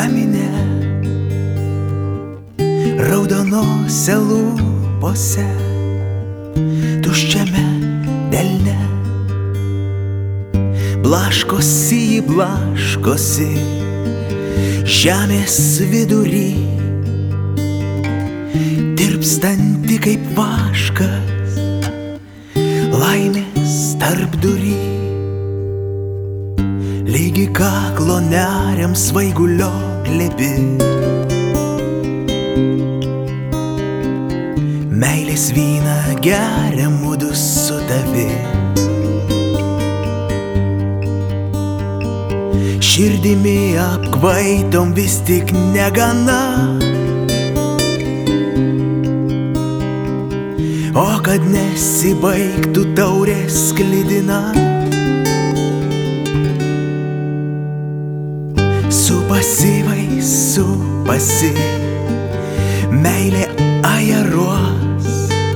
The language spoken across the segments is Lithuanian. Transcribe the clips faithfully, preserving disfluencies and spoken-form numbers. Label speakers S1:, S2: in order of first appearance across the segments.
S1: kamine, raudonose lūpose, tuščiame delne. Blaškosi jį blaškosi žemės vidury, tirpstanti kaip vaškas laimės tarpdury. Lygi kaklo neriam svaigulio glėbi, meilės vyną geria mudu su tavi. Širdimi apkvaitom vis tik negana, o kad nesibaigtų taurės sklidina. Supasi, supasi, meilė ajaruos,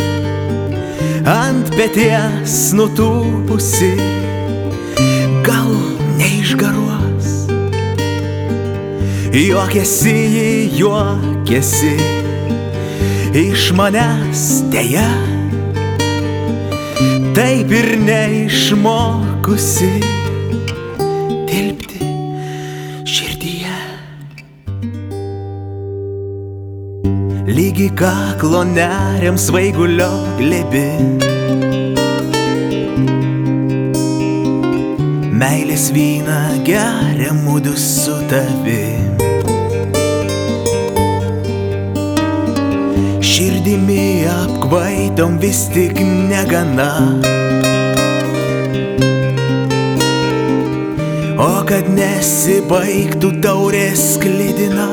S1: ant peties nutūpusi, gal neišgaruos. Juokiasi ji, juokiasi iš manęs deja, taip ir neišmokusi tilpti širdyje. Lygi kaklo neriam svaigulio glėbi, meilės vyną geria mudu su tavim. Širdimi apkvaitom vis tik negana, o kad nesibaigtų taurės sklidina.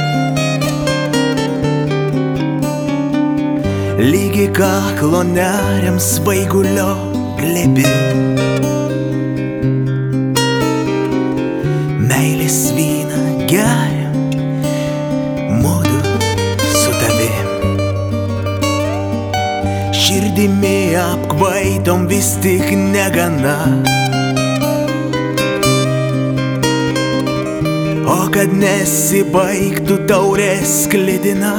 S1: Lygi kaklo neriam svaigulio glėbi, meilės vyną geria mudu su tavim. Širdimi apkvaitom vis tik negana, o kad nesibaigtų taurės sklidina.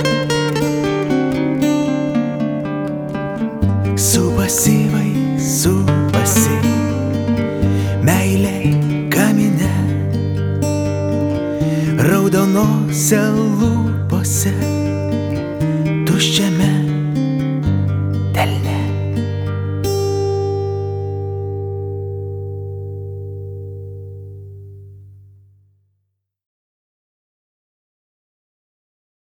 S1: Supasi, vai, supasi, meilė kamine, raudonose lūpose, tuščiame